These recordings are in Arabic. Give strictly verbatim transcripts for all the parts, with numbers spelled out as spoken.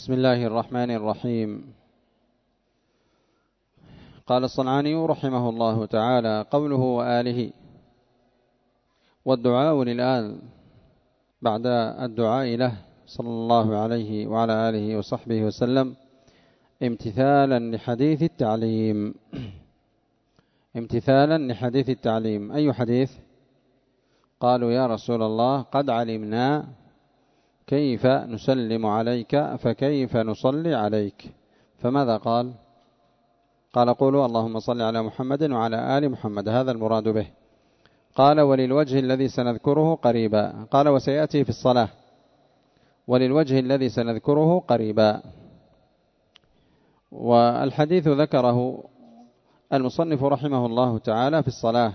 بسم الله الرحمن الرحيم. قال الصنعاني رحمه الله تعالى: قوله وآله. والدعاء للآل بعد الدعاء له صلى الله عليه وعلى آله وصحبه وسلم امتثالا لحديث التعليم. امتثالا لحديث التعليم. أي حديث؟ قالوا يا رسول الله قد علمنا كيف نسلم عليك فكيف نصلي عليك، فماذا قال؟ قال قولوا اللهم صل على محمد وعلى آل محمد، هذا المراد به. قال وللوجه الذي سنذكره قريبا. قال وسيأتي في الصلاة. وللوجه الذي سنذكره قريبا. والحديث ذكره المصنف رحمه الله تعالى في الصلاة.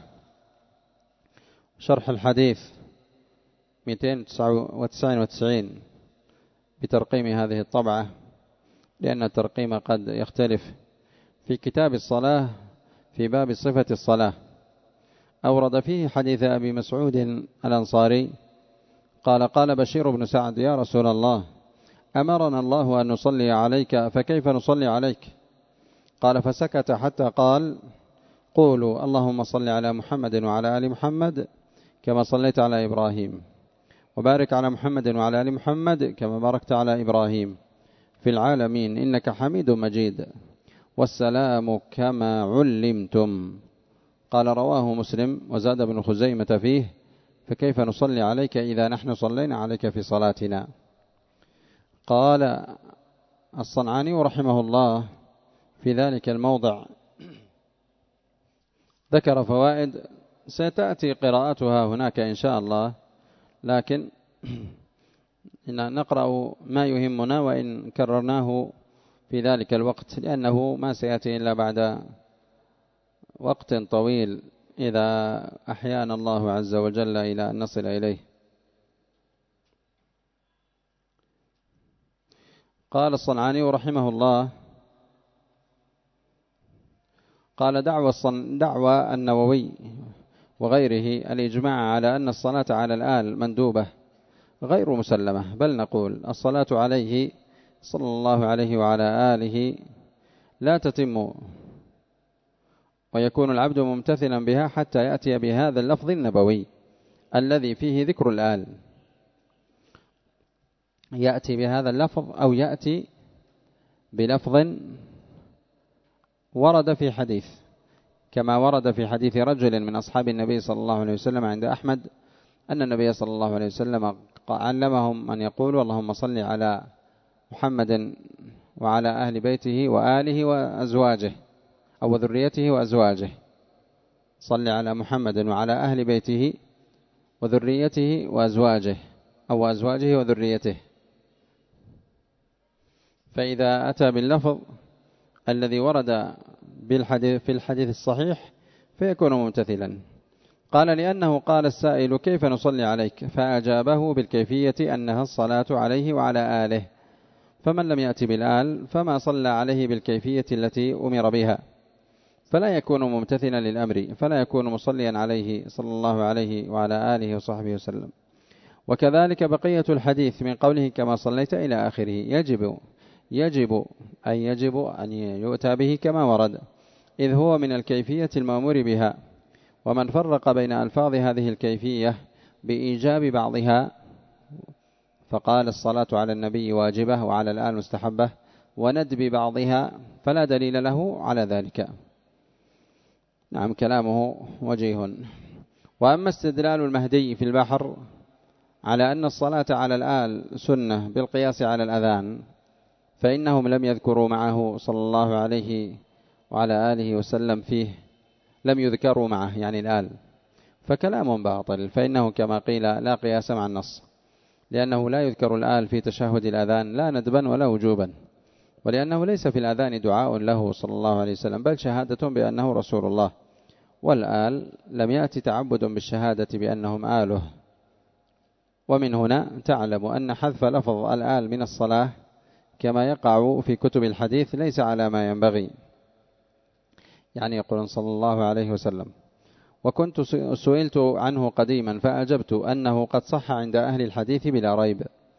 شرح الحديث مئتين وتسعة وتسعين بترقيم هذه الطبعة، لأن الترقيم قد يختلف. في كتاب الصلاة في باب صفة الصلاة أورد فيه حديث أبي مسعود الأنصاري قال قال بشير بن سعد يا رسول الله أمرنا الله أن نصلي عليك فكيف نصلي عليك؟ قال فسكت حتى قال قولوا اللهم صل على محمد وعلى آل محمد كما صليت على إبراهيم، وبارك على محمد وعلى آل محمد كما باركت على إبراهيم في العالمين إنك حميد مجيد، والسلام كما علمتم. قال رواه مسلم. وزاد ابن خزيمة فيه فكيف نصلي عليك إذا نحن صلينا عليك في صلاتنا؟ قال الصنعاني رحمه الله في ذلك الموضع ذكر فوائد ستأتي قراءتها هناك إن شاء الله، لكن نقرأ ما يهمنا وإن كررناه في ذلك الوقت، لأنه ما سيأتي إلا بعد وقت طويل إذا أحيانا الله عز وجل إلى أن نصل إليه. قال الصنعاني رحمه الله قال دعوى, دعوى النووي وغيره الإجماع على أن الصلاة على الآل مندوبة غير مسلمة، بل نقول الصلاة عليه صلى الله عليه وعلى آله لا تتم ويكون العبد ممتثلا بها حتى يأتي بهذا اللفظ النبوي الذي فيه ذكر الآل، يأتي بهذا اللفظ أو يأتي بلفظ ورد في حديث، كما ورد في حديث رجل من أصحاب النبي صلى الله عليه وسلم عند أحمد أن النبي صلى الله عليه وسلم علمهم أن يقولوا اللهم صل على محمد وعلى أهل بيته وآله وأزواجه أو ذريته وأزواجه. صل على محمد وعلى أهل بيته وذريته وأزواجه أو أزواجه وذريته. فإذا أتى باللفظ الذي ورد بالحديث في الحديث الصحيح فيكون ممتثلا. قال لأنه قال السائل كيف نصلي عليك؟ فأجابه بالكيفية أنها الصلاة عليه وعلى آله، فمن لم يأتي بالآل فما صلى عليه بالكيفية التي أمر بها، فلا يكون ممتثلا للأمر، فلا يكون مصليا عليه صلى الله عليه وعلى آله وصحبه وسلم. وكذلك بقية الحديث من قوله كما صليت إلى آخره يجب يجب أي يجب أن يؤتى به كما ورد، إذ هو من الكيفية المأمور بها. ومن فرق بين ألفاظ هذه الكيفية بإيجاب بعضها فقال الصلاة على النبي واجبة وعلى الآل مستحبة وندب بعضها فلا دليل له على ذلك. نعم كلامه وجيه. وأما استدلال المهدي في البحر على أن الصلاة على الآل سنة بالقياس على الأذان، فإنهم لم يذكروا معه صلى الله عليه وعلى آله وسلم فيه، لم يذكروا معه يعني الآل، فكلام باطل، فإنه كما قيل لا قياس مع النص، لأنه لا يذكر الآل في تشهد الأذان لا ندبا ولا وجوبا، ولأنه ليس في الأذان دعاء له صلى الله عليه وسلم بل شهادة بأنه رسول الله، والآل لم يأتي تعبد بالشهادة بأنهم آله. ومن هنا تعلم أن حذف لفظ الآل من الصلاة كما يقع في كتب الحديث ليس على ما ينبغي، يعني يقول صلى الله عليه وسلم. وكنت سئلت عنه قديما فأجبت أنه قد صح عند أهل الحديث بلا ريب،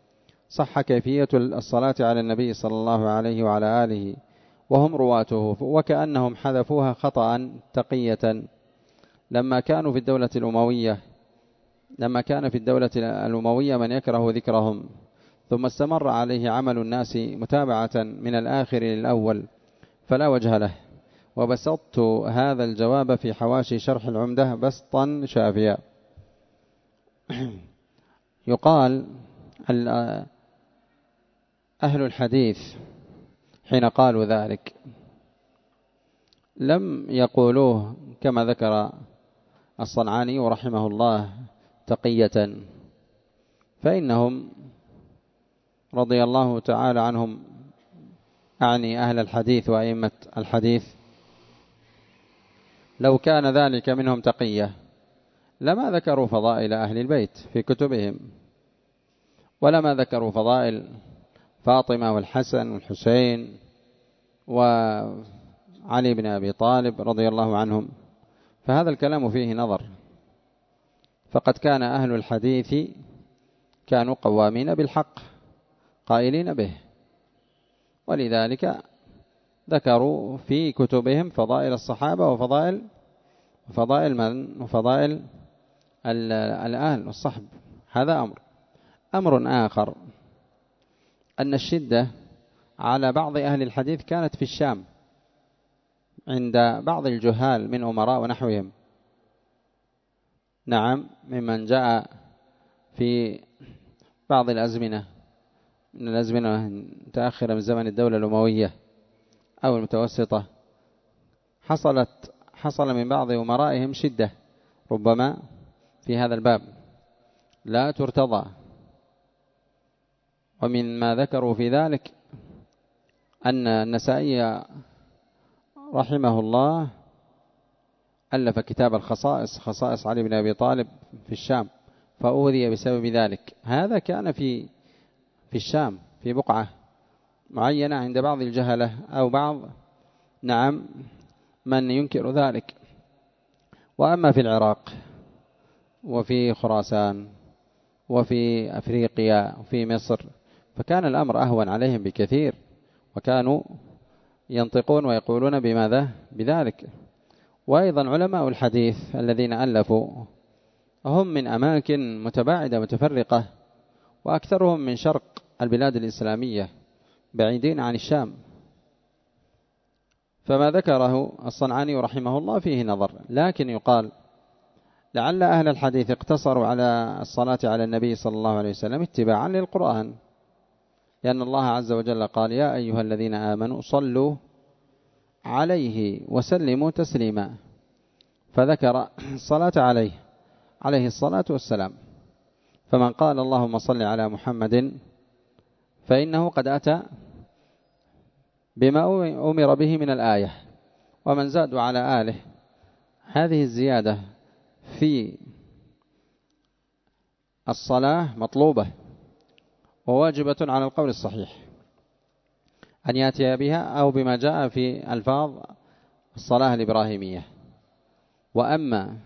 صح كيفية الصلاة على النبي صلى الله عليه وعلى آله وهم رواته، وكأنهم حذفوها خطأ تقية لما كانوا في الدولة الأموية لما كان في الدولة الأموية من يكره ذكرهم، ثم استمر عليه عمل الناس متابعة من الآخر للأول فلا وجه له. وبسطت هذا الجواب في حواشي شرح العمدة بسطا شافيا. يقال أهل الحديث حين قالوا ذلك لم يقولوه كما ذكر الصنعاني رحمه الله تقية، فإنهم رضي الله تعالى عنهم، أعني أهل الحديث وأئمة الحديث، لو كان ذلك منهم تقية لما ذكروا فضائل أهل البيت في كتبهم، ولما ذكروا فضائل فاطمة والحسن والحسين وعلي بن أبي طالب رضي الله عنهم. فهذا الكلام فيه نظر، فقد كان أهل الحديث كانوا قوامين بالحق قائلين به، ولذلك ذكروا في كتبهم فضائل الصحابة وفضائل وفضائل من وفضائل الآل والصحب. هذا أمر. أمر آخر أن الشدة على بعض أهل الحديث كانت في الشام عند بعض الجهال من أمراء ونحوهم، نعم، ممن جاء في بعض الأزمنة من الأزمنة المتأخرة من زمن الدولة الأموية أو المتوسطة، حصلت حصل من بعض أمرائهم شدة ربما في هذا الباب لا ترتضى. ومن ما ذكروا في ذلك أن النسائي رحمه الله ألف كتاب الخصائص، خصائص علي بن أبي طالب في الشام، فأوذي بسبب ذلك. هذا كان في في الشام في بقعة معينة عند بعض الجهلة أو بعض نعم من ينكر ذلك. وأما في العراق وفي خراسان وفي أفريقيا وفي مصر فكان الأمر أهون عليهم بكثير، وكانوا ينطقون ويقولون بماذا بذلك. وأيضا علماء الحديث الذين ألفوا هم من أماكن متباعدة متفرقة، وأكثرهم من شرق البلاد الإسلامية بعيدين عن الشام. فما ذكره الصنعاني رحمه الله فيه نظر، لكن يقال لعل أهل الحديث اقتصروا على الصلاة على النبي صلى الله عليه وسلم اتباعا للقرآن، لأن الله عز وجل قال يا أيها الذين آمنوا صلوا عليه وسلموا تسليما، فذكر الصلاة عليه عليه الصلاة والسلام. فمن قال اللهم صل على محمد فإنه قد أتى بما أمر به من الآية، ومن زادوا على آله. هذه الزيادة في الصلاة مطلوبة وواجبة على القول الصحيح أن يأتي بها أو بما جاء في ألفاظ الصلاة الإبراهيمية. وأما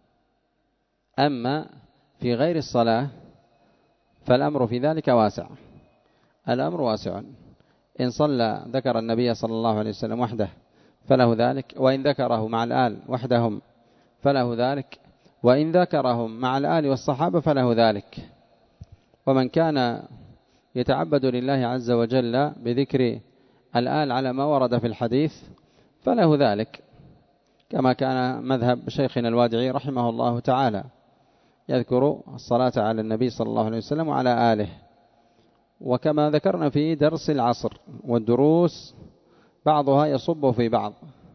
أما في غير الصلاة فالأمر في ذلك واسع، الأمر واسع. إن صلى ذكر النبي صلى الله عليه وسلم وحده فله ذلك، وإن ذكره مع الآل وحدهم فله ذلك، وإن ذكرهم مع الآل والصحابة فله ذلك. ومن كان يتعبد لله عز وجل بذكر الآل على ما ورد في الحديث فله ذلك، كما كان مذهب شيخنا الوادعي رحمه الله تعالى يذكر الصلاة على النبي صلى الله عليه وسلم وعلى آله. وكما ذكرنا في درس العصر، والدروس بعضها يصب في بعض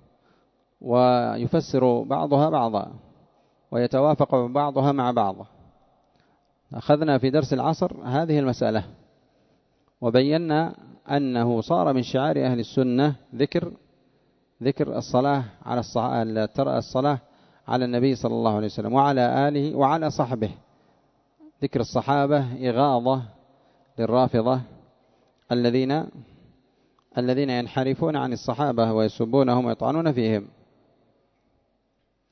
ويفسر بعضها بعضا ويتوافق بعضها مع بعض. أخذنا في درس العصر هذه المسألة وبينا أنه صار من شعار أهل السنة ذكر ذكر الصلاة على الصلاة على النبي صلى الله عليه وسلم وعلى آله وعلى صحبه. ذكر الصحابة إغاظة للرافضة الذين الذين ينحرفون عن الصحابة ويسبونهم ويطعنون فيهم،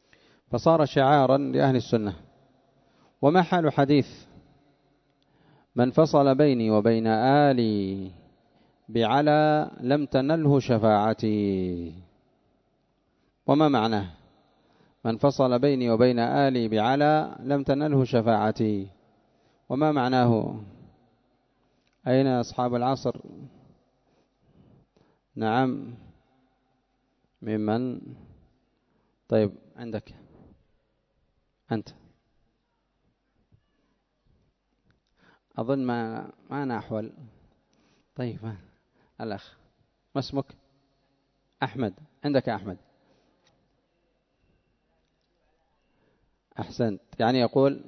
فصار شعارا لأهل السنة. وما حال حديث من فصل بيني وبين آلي بعلى لم تنله شفاعتي. وما معناه من فصل بيني وبين آلي بعلى لم تنله شفاعتي؟ وما معناه؟ أين أصحاب العصر؟ نعم، ممن؟ طيب عندك أنت، أظن ما ما أنا أحول. طيب الأخ ما اسمك؟ أحمد. عندك أحمد؟ أحسنت. يعني يقول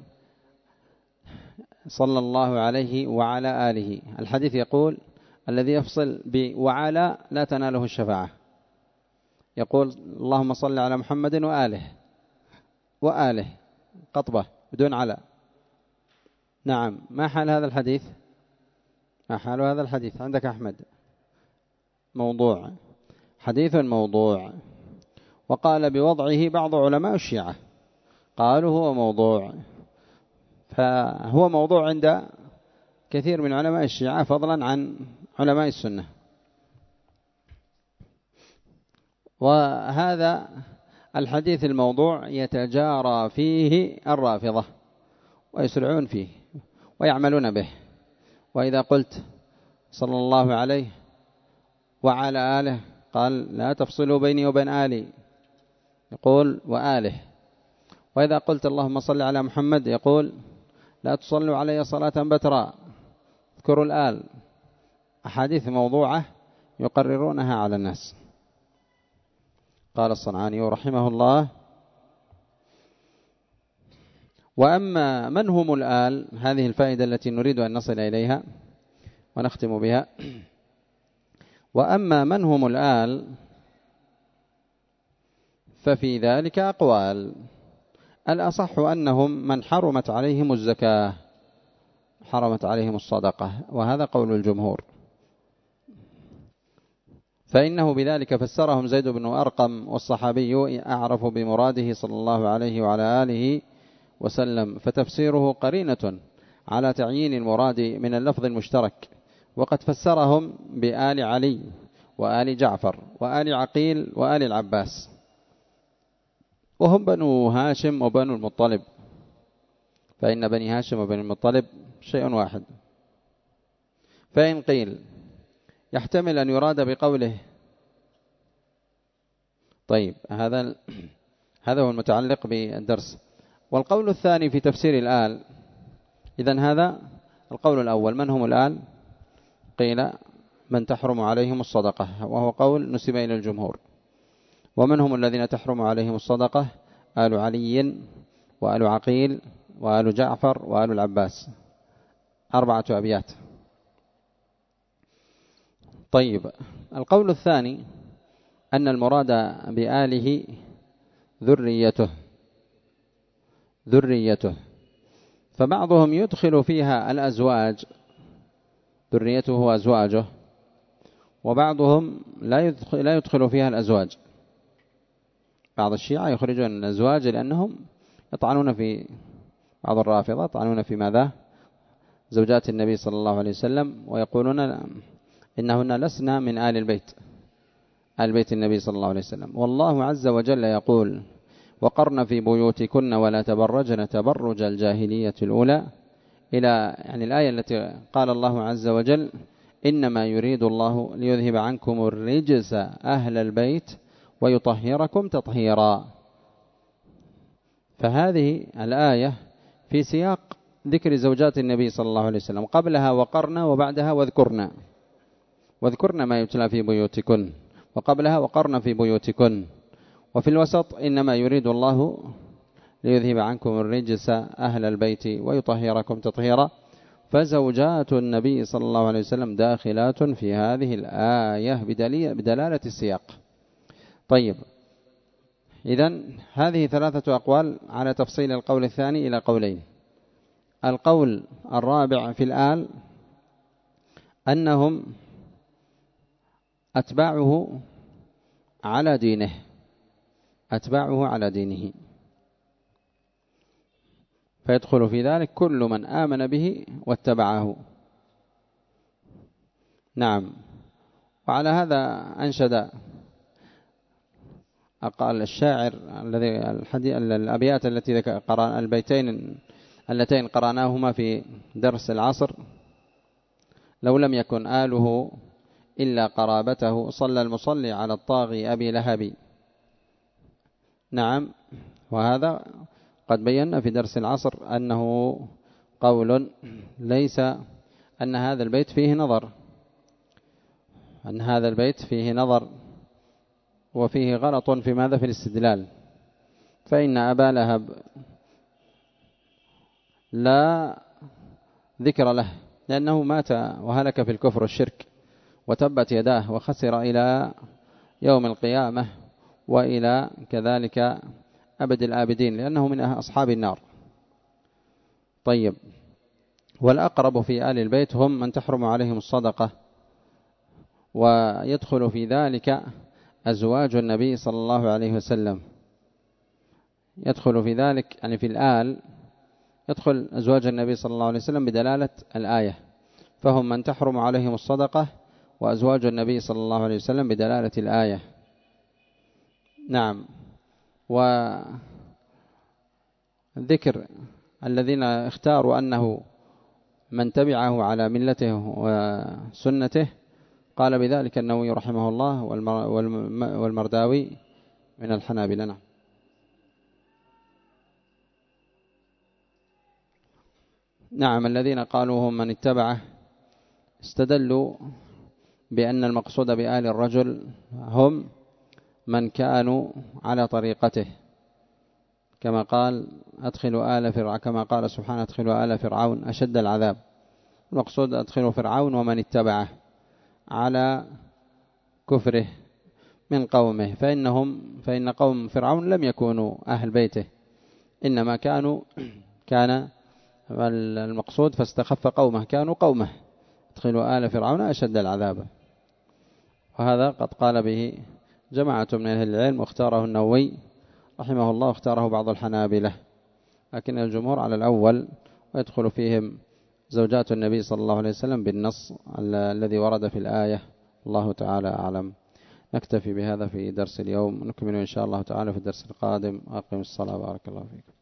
صلى الله عليه وعلى آله. الحديث يقول الذي يفصل بوعلى لا تناله الشفاعة. يقول اللهم صل على محمد وآله، وآله قطبة بدون على. نعم، ما حال هذا الحديث؟ ما حال هذا الحديث عندك أحمد؟ موضوع، حديث موضوع. وقال بوضعه بعض علماء الشيعة، قالوا هو موضوع. فهو موضوع عند كثير من علماء الشيعة فضلا عن علماء السنة. وهذا الحديث الموضوع يتجارى فيه الرافضة ويسرعون فيه ويعملون به. وإذا قلت صلى الله عليه وعلى آله قال لا تفصلوا بيني وبين آلي، يقول وآله. وإذا قلت اللهم صل على محمد يقول لا تصلوا علي صلاة بترا، اذكروا الآل. أحاديث موضوعة يقررونها على الناس. قال الصنعاني رحمه الله: وأما من هم الآل، هذه الفائدة التي نريد أن نصل إليها ونختم بها. وأما من هم الآل ففي ذلك أقوال. الأصح أنهم من حرمت عليهم الزكاة، حرمت عليهم الصدقة، وهذا قول الجمهور. فإنه بذلك فسرهم زيد بن أرقم والصحابي أعرف بمراده صلى الله عليه وعلى آله وسلم، فتفسيره قرينة على تعيين المراد من اللفظ المشترك. وقد فسرهم بآل علي وآل جعفر وآل عقيل وآل العباس، وهم بنو هاشم وبنو المطلب، فإن بني هاشم وبني المطلب شيء واحد. فإن قيل يحتمل أن يراد بقوله، طيب هذا هذا هو المتعلق بالدرس. والقول الثاني في تفسير الآل، إذن هذا القول الأول من هم الآل؟ قيل من تحرم عليهم الصدقة، وهو قول نسب إلى الجمهور. ومن هم الذين تحرم عليهم الصدقة؟ آل علي وآل عقيل وآل جعفر وآل العباس، أربعة أبيات. طيب القول الثاني أن المراد بآله ذريته، ذريته. فبعضهم يدخل فيها الأزواج، ذريته وأزواجه، وبعضهم لا يدخل, لا يدخل فيها الأزواج. بعض الشيعة يخرجون الأزواج لأنهم يطعنون في بعض الرافضة، يطعنون في ماذا؟ زوجات النبي صلى الله عليه وسلم، ويقولون إنهن لسنا من آل البيت، آل بيت النبي صلى الله عليه وسلم. والله عز وجل يقول وقرن في بيوتكن ولا تبرجن تبرج الجاهلية الأولى، إلى يعني الآية التي قال الله عز وجل إنما يريد الله ليذهب عنكم الرجس أهل البيت ويطهركم تطهيرا. فهذه الآية في سياق ذكر زوجات النبي صلى الله عليه وسلم، قبلها وقرنا وبعدها واذكرنا، واذكرنا ما يتلى في بيوتكن، وقبلها وقرنا في بيوتكن، وفي الوسط إنما يريد الله ليذهب عنكم الرجس أهل البيت ويطهركم تطهيرا. فزوجات النبي صلى الله عليه وسلم داخلات في هذه الآية بدلالة السياق. طيب إذن هذه ثلاثة أقوال على تفصيل القول الثاني إلى قولين. القول الرابع في الآل أنهم أتباعه على دينه، أتباعه على دينه. فيدخل في ذلك كل من آمن به واتبعه. نعم. وعلى هذا أنشد قال الشاعر الذي الحديث الأبيات التي قرأ البيتين اللتين قرأناهما في درس العصر: لو لم يكن آله إلا قرابته صلى المصلي على الطاغي أبي لهب. نعم. وهذا قد بينا في درس العصر أنه قول ليس أن هذا البيت فيه نظر، أن هذا البيت فيه نظر وفيه غلط في ماذا؟ في الاستدلال. فإن أبا لهب لا ذكر له، لأنه مات وهلك في الكفر والشرك وتبت يداه وخسر إلى يوم القيامة وإلى كذلك أبد الآبدين، لأنه من أصحاب النار. طيب. والأقرب في آل البيت هم من تحرم عليهم الصدقة، ويدخل في ذلك أزواج النبي صلى الله عليه وسلم. يدخل في ذلك يعني في الآل يدخل أزواج النبي صلى الله عليه وسلم بدلالة الآية، فهم من تحرم عليهم الصدقة وأزواج النبي صلى الله عليه وسلم بدلالة الآية. نعم. وذكر الذين اختاروا أنه من تبعه على ملته وسنته، قال بذلك النووي رحمه الله والمرداوي من الحنابلة. نعم. نعم. الذين قالوا هم من اتبعه استدلوا بأن المقصود بآل الرجل هم من كانوا على طريقته، كما قال أدخلوا آل فرعون، كما قال سبحانه أدخلوا آل فرعون أشد العذاب. المقصود أدخلوا فرعون ومن اتبعه على كفره من قومه، فإنهم فإن قوم فرعون لم يكونوا أهل بيته، إنما كانوا كان المقصود فاستخف قومه، كانوا قومه. ادخلوا آل فرعون أشد العذاب. وهذا قد قال به جماعة من أهل العلم، واختاره النووي رحمه الله، واختاره بعض الحنابلة، لكن الجمهور على الأول، ويدخل فيهم زوجات النبي صلى الله عليه وسلم بالنص الذي ورد في الآية. الله تعالى أعلم. نكتفي بهذا في درس اليوم، نكمل إن شاء الله تعالى في الدرس القادم. أقم الصلاة. بارك الله فيكم.